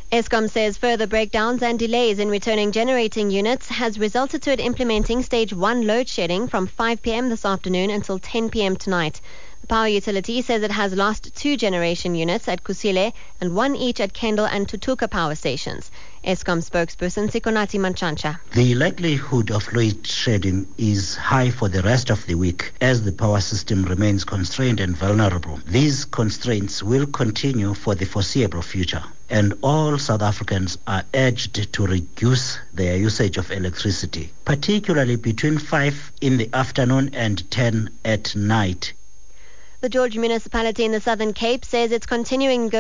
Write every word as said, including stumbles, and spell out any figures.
Eskom says further breakdowns and delays in returning generating units has resulted to it implementing stage one load shedding from five p.m. this afternoon until ten p.m. tonight. The power utility says it has lost two generation units at Kusile and one each at Kendal and Tutuka power stations. Eskom spokesperson Sikonati Manchancha. The likelihood of load shedding is high for the rest of the week as the power system remains constrained and vulnerable. These constraints will continue for the foreseeable future, and all South Africans are urged to reduce their usage of electricity, particularly between five in the afternoon and ten at night. The George municipality in the Southern Cape says it's continuing